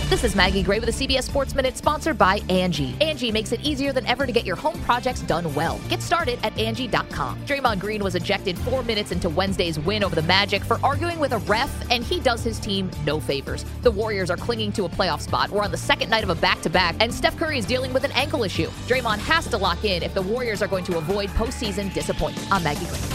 This is Maggie Gray with a CBS Sports Minute sponsored by Angie. Angie makes it easier than ever to get your home projects done well. Get started at Angie.com. Draymond Green was ejected 4 minutes into Wednesday's win over the Magic for arguing with a ref, and he does his team no favors. The Warriors are clinging to a playoff spot. We're on the second night of a back-to-back, and Steph Curry is dealing with an ankle issue. Draymond has to lock in if the Warriors are going to avoid postseason disappointment. I'm Maggie Gray.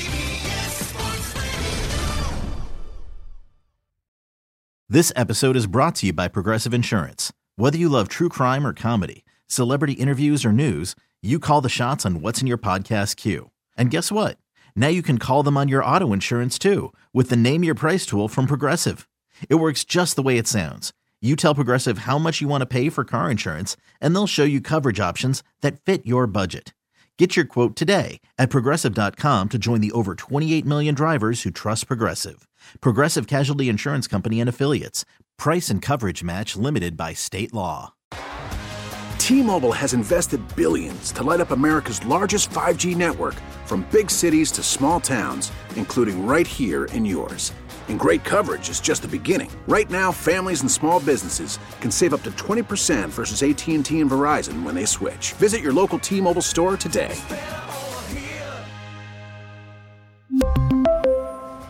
This episode is brought to you by Progressive Insurance. Whether you love true crime or comedy, celebrity interviews or news, you call the shots on what's in your podcast queue. And guess what? Now you can call them on your auto insurance too with the Name Your Price tool from Progressive. It works just the way it sounds. You tell Progressive how much you want to pay for car insurance, and they'll show you coverage options that fit your budget. Get your quote today at Progressive.com to join the over 28 million drivers who trust Progressive. Progressive Casualty Insurance Company and Affiliates. Price and coverage match limited by state law. T-Mobile has invested billions to light up America's largest 5G network, from big cities to small towns, including right here in yours. And great coverage is just the beginning. Right now, families and small businesses can save up to 20% versus AT&T and Verizon when they switch. Visit your local T-Mobile store today.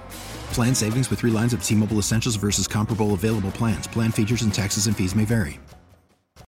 Plan savings with 3 lines of T-Mobile Essentials versus comparable available plans. Plan features and taxes and fees may vary.